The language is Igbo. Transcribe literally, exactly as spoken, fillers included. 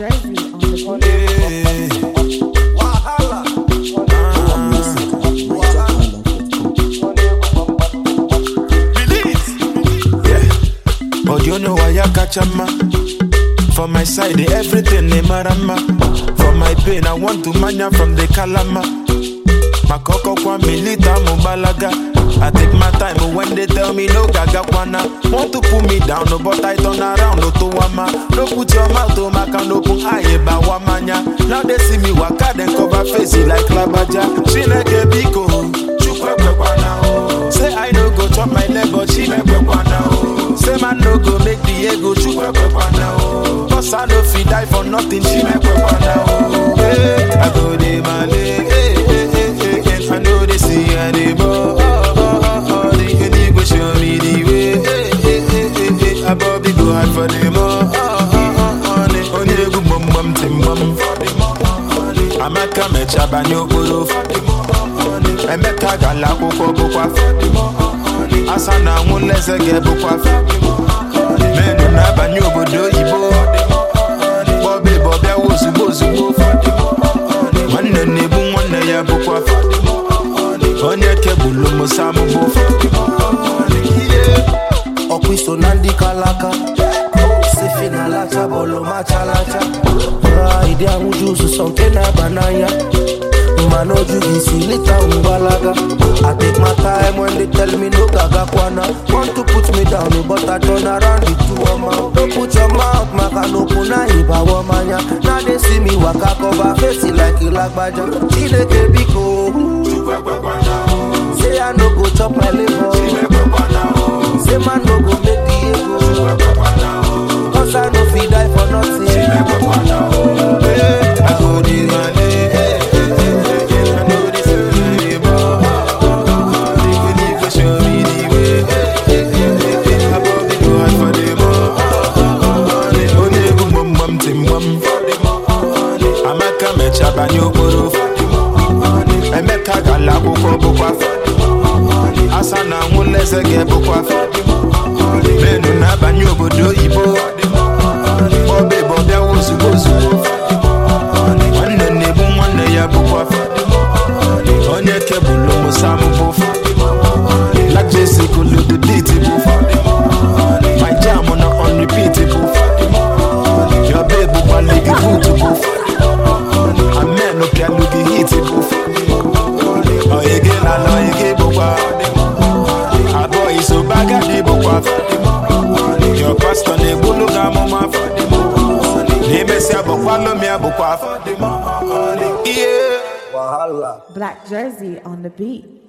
Jersey on the beat. Wahala. Release. Yeah. Oh, you know why I catch a man? For my side, everything they marama. For my pain, I want to mania from the Kalama. Makoko kwa milita mubalaga. I take my time when they tell me no gaga kwana. Want to put me down, no, but I turn around, no to wama. No put your mouth to maka, no put aye ba wamanya. Now they see me waka, then cover face it like labaja. She like a biko, chukwe kwana oh. Say I no go chop my leg, but she make kwana oh. Say man no go make the ego, chukwe kwana oh. Cause I no fit die for nothing, she make kwana oh. Hey, I go de male, hey, hey, hey, hey, hey. I know they see anymore. Show me the way, hey, hey, hey, hey, hey. I probably go hard for them all. On the good mum mum tim mum. I'm a come chabanyo puro. I make a gala boko boko. Asana munleze ge boko. Menu na banyo bodo ibo. Bobby Bobby wozu wozu. Wanne nebu wanne ya boko. Onye kebulu musamu boko. Okwiso nandi kalaka Sefina lacha bolo macha lacha Ah, ide amujuzu sonke na banaya Manoju isi lita umbalaga I take my time when they tell me no gaga kwana Want to put me down, but I turn around the two amount Don't put your mouth, maka no puna iba wamanya Now they see me waka cover face it like ilagbaja Chineke biko Say I no go chop my liver Say man no go make the ego Cause I no fit die for nothing hey, I go the man hey, hey, hey, hey. I know this is anymore They can even show me the way hey, hey, hey, hey. I probably go hard for them all Only go mum mum tim mum I'm a come chabanyo puro I make a gala boko boko Asana munleze ge boko Menu na banyo bodo ibo Bobe bobe wozu wozu Wanne nebu wanne ya boko Onye kebulu musamu bofo Like Jesse kulu the beat bofo My jam on on repeat bofo Your baby baligi boot bofo Amen no can look hit bofo Oh again I know you get bofo A boy so bag at the book Your pastor ne bulu gamo ma for the money. Ne mesi abokwalo mi abokwa for the money. Yeah. Wahala. Black Jersey on the beat.